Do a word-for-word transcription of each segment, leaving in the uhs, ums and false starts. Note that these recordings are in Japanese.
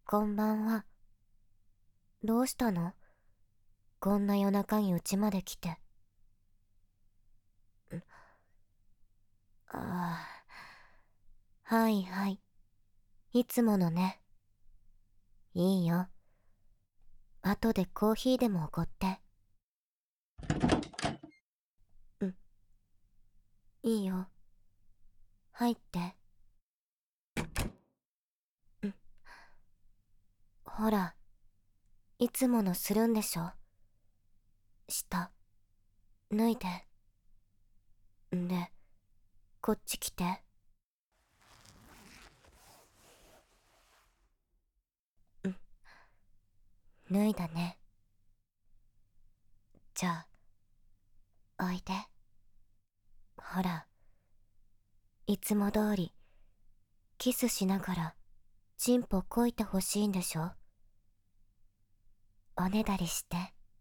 こんばんは。どうしたの？こんな夜中に家まで来て。んああ、はいはい。いつものね。いいよ。後でコーヒーでもおごって。うん、いいよ。入って。うん。ほら、いつものするんでしょ。下、脱いで。んで、こっち来て。うん、脱いだね。じゃあ、おいで。ほら、いつも通り、キスしながら、チンポこいてほしいんでしょ。おねだりして。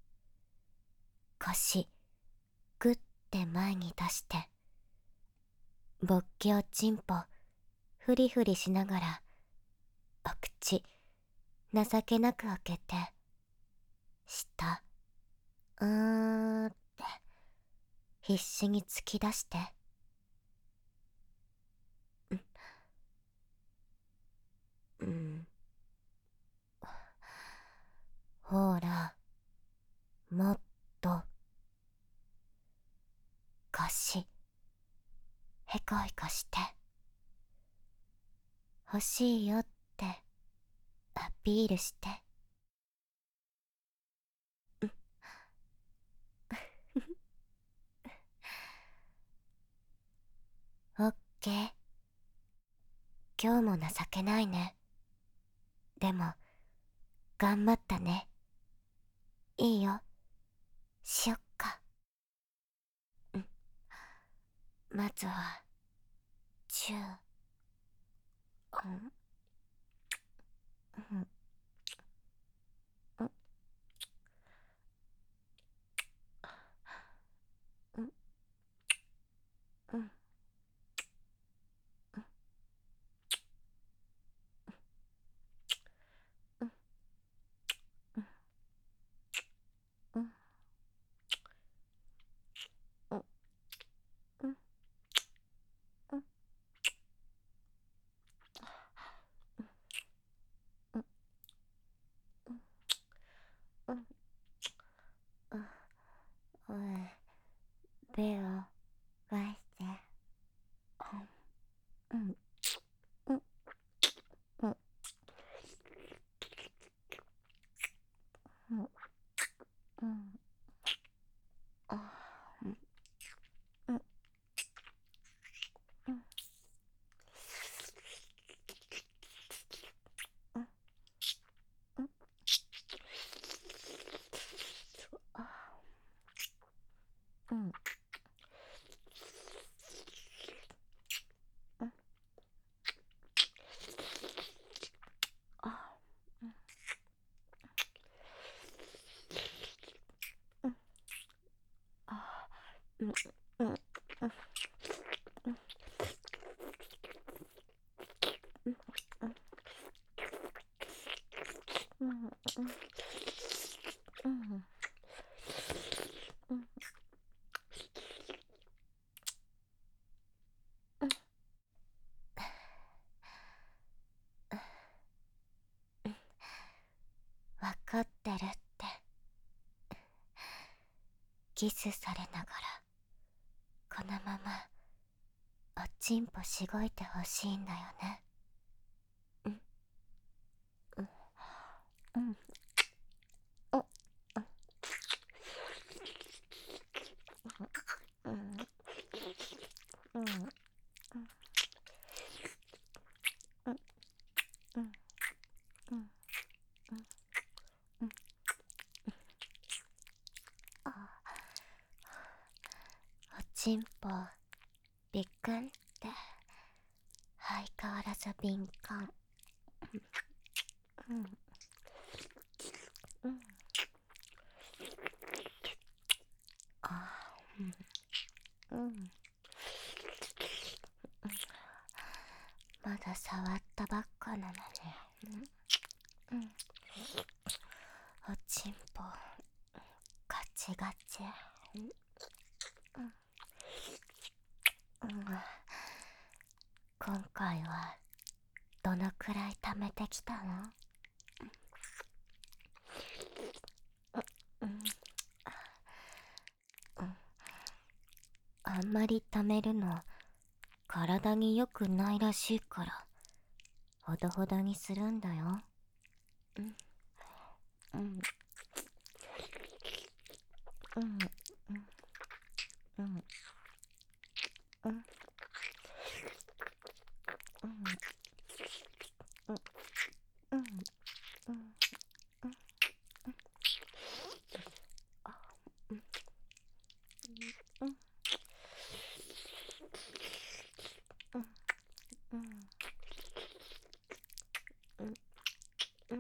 腰、ぐって前に出して。勃起をチンポ、フリフリしながら、お口、情けなく開けて、下、うーって、必死に突き出して。うん、うん。ほら、もっと、腰、へこへこして。欲しいよって、アピールして。うん。オッケー。今日も情けないね。でも、頑張ったね。いいよ。しよっか。うん。まずは、チュー。うん。うん。うん。うん。うん。うん。うん。うん。うん。うん。うん。うん。うん。手を返して。うん。うん。うん。うん。うん。あ。うん。うん。うん。うん。うん。あ。うん。うん。あ。うん。あ。うん。うん。うん。うん。うん。うん。うん。うん。うん。わかってるって。キスされながら、このまま、おちんぽしごいてほしいんだよね。うん。うん。うん。お。うん。うん。うん。うん。うん。うん。うん。うん。あ。おちんぽ、びっくんって、相変わらず敏感。うん。うん。あ。うん。うん。まだ触ったばっかなのね。うん。 うん。おちんぽガチガチ。うん。うん。今回はどのくらい貯めてきたの？うん。うん。あんまり貯めるの体に良くないらしいからほどほどにするんだよ。うん。うん。うん。うん。うん。うん。うん。うん。うん。うん。あ。うん。うん。うん。うん。うん。うん。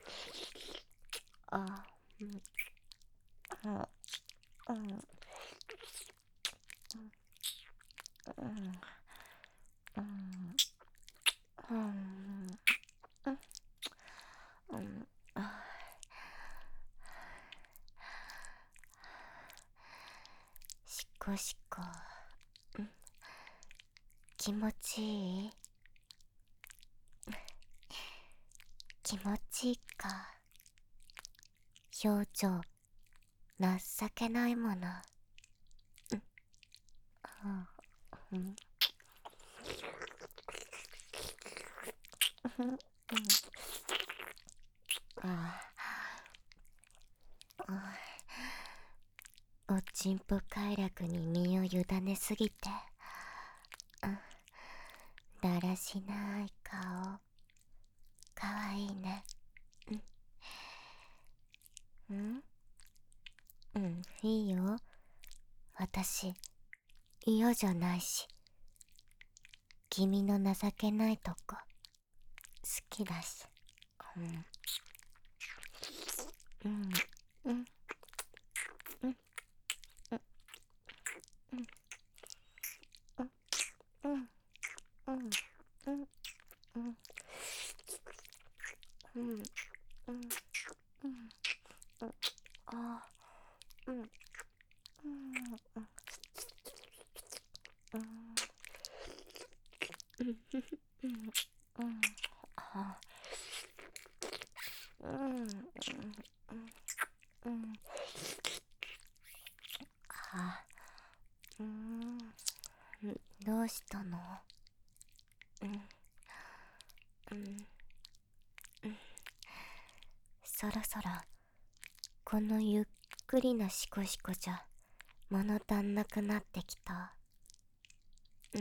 あ。うん。うん。うん。うん。うん。うん。うん。あ。しこしこ。うん。気持ちいい？気持ちいいか。表情情けないもの。うん。あ。うん。うん。あ。おちんぽ快楽に身を委ねすぎて、うん、だらしない顔かわいいね。うん。うん、いいよ。私嫌じゃないし、君の情けないとこ好きだし。うん。うん。うん。うん。うん。うん。うん。うん。うん。うん。うん。うん。うん。あ。うん。うん。うん。うん。うん。うん。あ。うん。うん。うん。あ。うん。どうしたの？うん。うん。そろそろこのゆっくりなシコシコじゃ物足んなくなってきた。うん。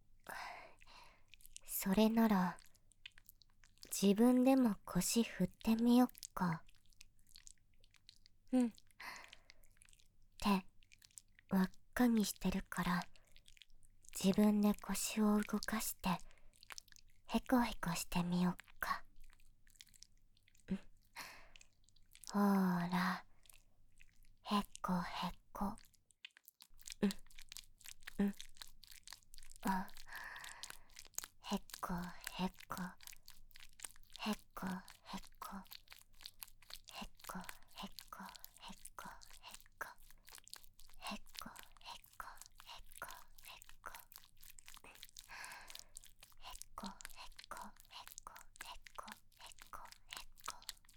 それなら自分でも腰振ってみよっか。うん。手輪っかにしてるから自分で腰を動かしてヘコヘコしてみよっか。うん。ほーら、ヘコヘコ。うん。うん。あ。ヘコヘコヘコヘコヘコヘコヘコヘコヘコヘコヘコヘコヘコヘコヘコヘコヘコヘコ。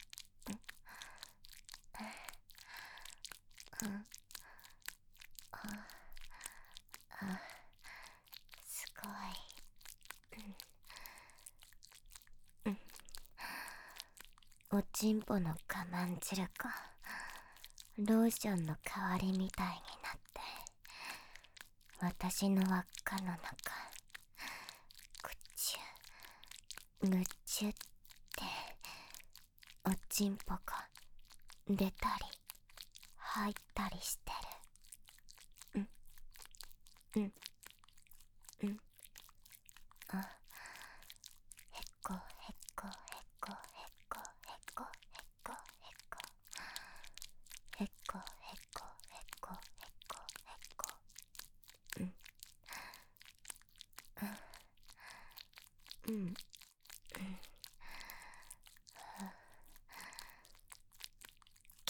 うん。うん。あ。あ。すごい。うん。おちんぽの我慢汁がローションの代わりみたいになって私の輪っかの中ぐちゅぐちゅっておちんぽが出たり入ったりしてる。うん。うん。うん。あ。へっこへっこへっこへっこへっこへっこへっこへっこへっこへっこへっこへっこ。うん。うん。うん。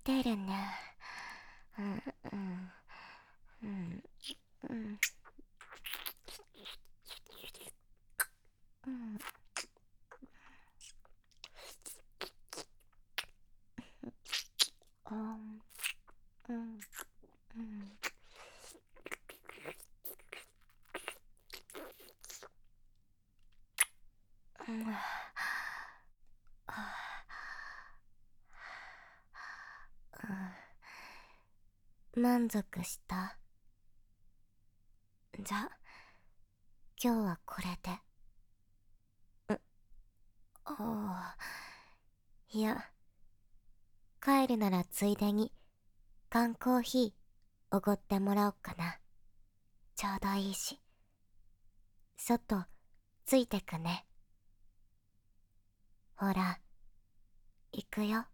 てるね。うんうんうんうんうんうんうんうんうん満足した？じゃ、今日はこれで。ああ、いや、帰るならついでに缶コーヒーおごってもらおっかな。ちょうどいいし。外ついてくね。ほら、行くよ。